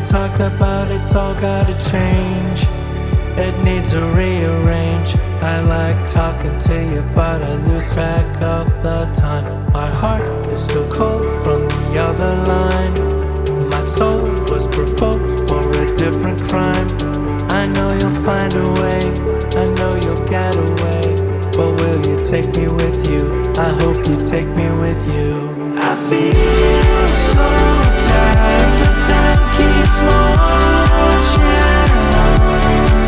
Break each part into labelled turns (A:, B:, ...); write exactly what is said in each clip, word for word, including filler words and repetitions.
A: talked about, it's all gotta change. It needs a rearrange. I like talking to you, but I lose track of the time. My heart is still cold from the other line. My soul was provoked for a different crime. I know you'll find a way, I know you'll get away. But will you take me with you? I hope you take me with you. I feel so tired, but time keeps marching on.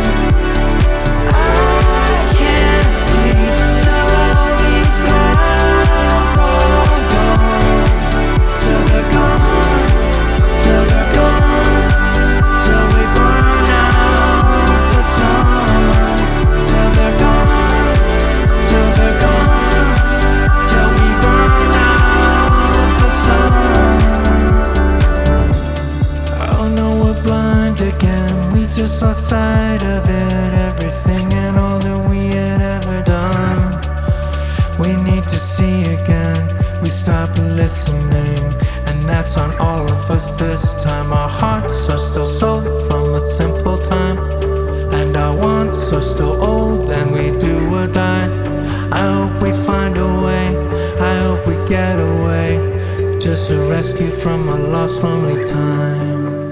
A: I can't see till all these clouds are gone. Till they're gone, till they're gone, till we burn out the sun. Till they're gone, till they're gone, till we burn out the sun. Oh no, we're blind again. We just lost sight of it. Everything and all that we had ever done, we need to see again. We stopped listening, and that's on all of us this time. Our hearts are still sold from a simple time, and our wants are still old, and we do or die. I hope we find a way, I hope we get away, just a rescue from a lost lonely time.